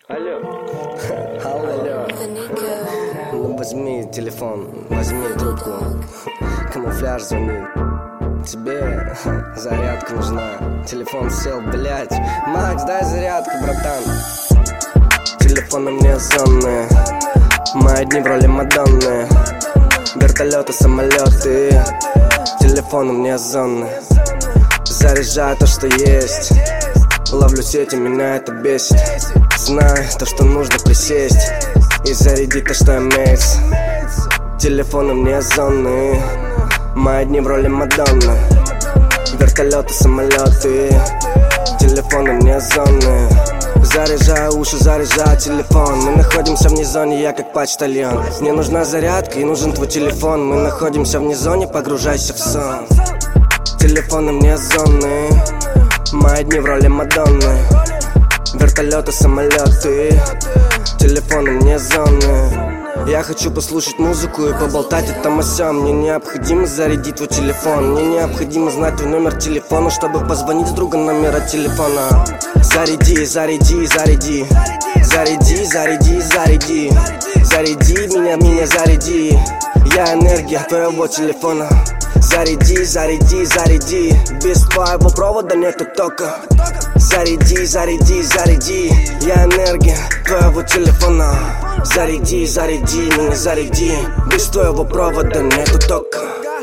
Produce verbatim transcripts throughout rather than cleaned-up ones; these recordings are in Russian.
Алло. Алло. Ну возьми телефон, возьми трубку. Камуфляж звонит. Тебе зарядка нужна. Телефон сел, блять. Макс, дай зарядку, братан. Телефоны мне зоны. Мои дни в роли Мадонны. Вертолеты, самолеты. Телефоны мне зоны. Заряжаю то, что есть. Ловлю сети, меня это бесит. Знаю то, что нужно присесть и зарядить то, что имеется. Телефоны мне зоны. Мои дни в роли Мадонны. Вертолеты, самолеты. Телефоны мне зоны. Заряжаю уши, заряжаю телефон. Мы находимся вне зоне, я как почтальон. Мне нужна зарядка и нужен твой телефон. Мы находимся вне зоне, погружайся в сон. Телефоны мне зоны. Мои дни в роли Мадонны. Вертолеты, самолеты. Телефоны мне зоны. Я хочу послушать музыку и поболтать о том о сём. Мне необходимо зарядить твой телефон. Мне необходимо знать твой номер телефона, чтобы позвонить с друга номера телефона. Заряди, заряди, заряди. Заряди, заряди, заряди. Заряди меня, меня заряди. Я энергия твоего телефона. Заряди, заряди, заряди. Без твоего провода нету тока. Заряди, заряди, заряди. Я энергия твоего телефона. Заряди, заряди, меня заряди. Без твоего провода нету тока.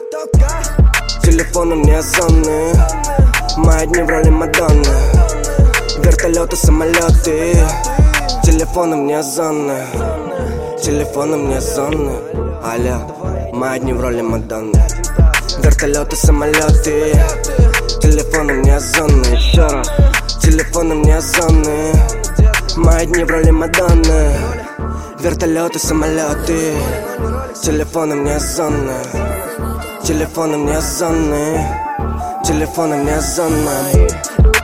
Телефоны мне зоны. Мои дни в роли Мадонны. Вертолеты, самолеты. Телефоны мне зоны. Телефоны мне зоны. Аля, мои дни в роли Мадонны. Вертолеты, самолеты. Телефоны мне зоны. Еще раз. Телефоны мне зоны. Мои дни в роли Мадонны. Вертолеты, самолеты. Телефоны мне зоны. Телефоны мне зоны. Телефоны мне зоны.